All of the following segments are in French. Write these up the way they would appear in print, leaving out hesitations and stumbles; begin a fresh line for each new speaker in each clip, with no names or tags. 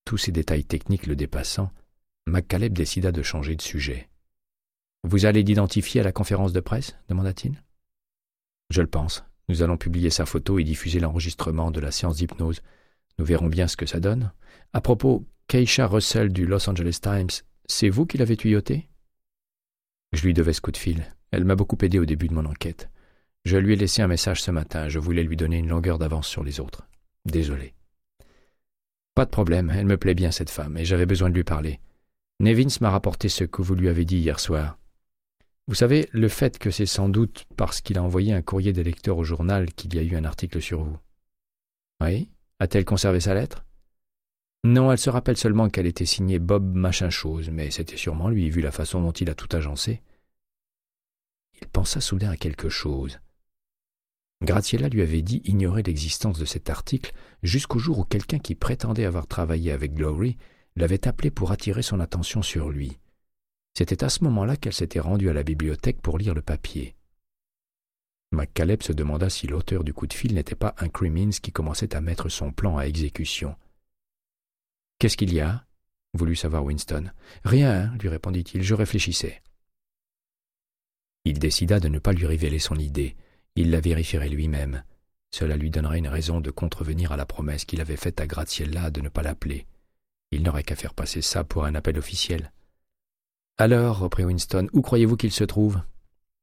tous ces détails techniques le dépassant, McCaleb décida de changer de sujet. « Vous allez l'identifier à la conférence de presse ?» demanda-t-il. « Je le pense. Nous allons publier sa photo et diffuser l'enregistrement de la séance d'hypnose. Nous verrons bien ce que ça donne. À propos, Keisha Russell du Los Angeles Times, c'est vous qui l'avez tuyautée ?» Je lui devais ce coup de fil. Elle m'a beaucoup aidé au début de mon enquête. Je lui ai laissé un message ce matin. Je voulais lui donner une longueur d'avance sur les autres. Désolé. Pas de problème, elle me plaît bien cette femme, et j'avais besoin de lui parler. Nevins m'a rapporté ce que vous lui avez dit hier soir. Vous savez, le fait que c'est sans doute parce qu'il a envoyé un courrier des lecteurs au journal qu'il y a eu un article sur vous. Oui? A-t-elle conservé sa lettre? Non, elle se rappelle seulement qu'elle était signée Bob machin chose, mais c'était sûrement lui, vu la façon dont il a tout agencé. Il pensa soudain à quelque chose. Graziella lui avait dit ignorer l'existence de cet article jusqu'au jour où quelqu'un qui prétendait avoir travaillé avec Glory l'avait appelé pour attirer son attention sur lui. C'était à ce moment-là qu'elle s'était rendue à la bibliothèque pour lire le papier. McCaleb se demanda si l'auteur du coup de fil n'était pas un Crimmins qui commençait à mettre son plan à exécution. « Qu'est-ce qu'il y a » voulut savoir Winston. « Rien, » lui répondit-il, « je réfléchissais. » Il décida de ne pas lui révéler son idée. Il la vérifierait lui-même. Cela lui donnerait une raison de contrevenir à la promesse qu'il avait faite à Graziella de ne pas l'appeler. Il n'aurait qu'à faire passer ça pour un appel officiel. « Alors, reprit Winston, où croyez-vous qu'il se trouve? Crimmins »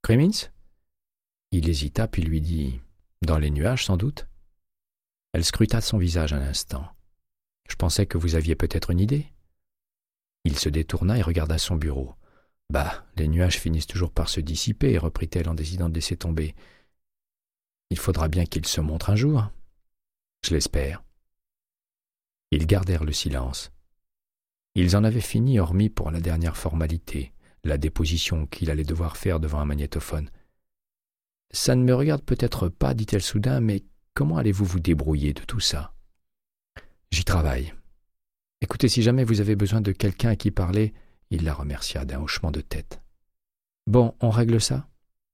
Il hésita, puis lui dit « Dans les nuages, sans doute ?» Elle scruta son visage un instant. « Je pensais que vous aviez peut-être une idée. » Il se détourna et regarda son bureau. « Bah, les nuages finissent toujours par se dissiper, » reprit-elle en décidant de laisser tomber. « Il faudra bien qu'il se montre un jour. »« Je l'espère. » Ils gardèrent le silence. Ils en avaient fini, hormis pour la dernière formalité, la déposition qu'il allait devoir faire devant un magnétophone. « Ça ne me regarde peut-être pas, dit-elle soudain, mais comment allez-vous vous débrouiller de tout ça? »« J'y travaille. Écoutez, si jamais vous avez besoin de quelqu'un à qui parler, il la remercia d'un hochement de tête. Bon, on règle ça? »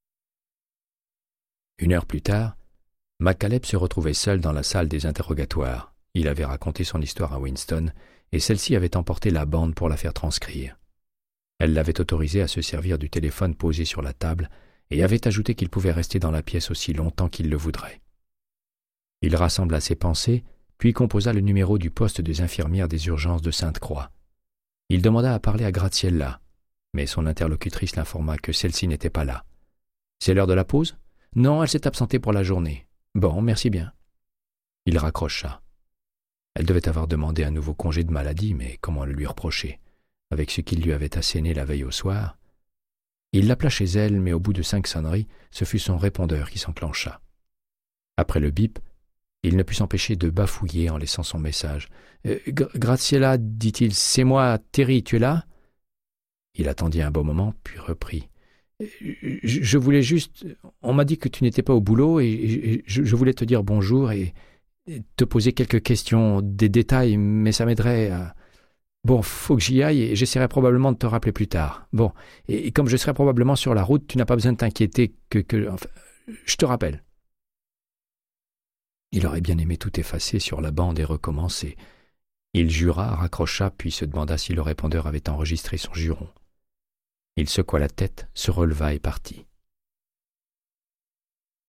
1 heure plus tard, McCaleb se retrouvait seul dans la salle des interrogatoires. Il avait raconté son histoire à Winston, et celle-ci avait emporté la bande pour la faire transcrire. Elle l'avait autorisé à se servir du téléphone posé sur la table et avait ajouté qu'il pouvait rester dans la pièce aussi longtemps qu'il le voudrait. Il rassembla ses pensées, puis composa le numéro du poste des infirmières des urgences de Sainte-Croix. Il demanda à parler à Graziella, mais son interlocutrice l'informa que celle-ci n'était pas là. « C'est l'heure de la pause? » « Non, elle s'est absentée pour la journée. »« Bon, merci bien. » Il raccrocha. Elle devait avoir demandé un nouveau congé de maladie, mais comment le lui reprocher, avec ce qu'il lui avait asséné la veille au soir? Il l'appela chez elle, mais au bout de 5 sonneries, ce fut son répondeur qui s'enclencha. Après le bip, il ne put s'empêcher de bafouiller en laissant son message. « Graziella, dit-il, c'est moi, Terry, tu es là ?» Il attendit un bon moment, puis reprit. « Je voulais juste... On m'a dit que tu n'étais pas au boulot et je voulais te dire bonjour et te poser quelques questions, des détails, mais ça m'aiderait à... Bon, faut que j'y aille et j'essaierai probablement de te rappeler plus tard. Bon, et comme je serai probablement sur la route, tu n'as pas besoin de t'inquiéter enfin, je te rappelle. » Il aurait bien aimé tout effacer sur la bande et recommencer. Il jura, raccrocha, puis se demanda si le répondeur avait enregistré son juron. Il secoua la tête, se releva et partit.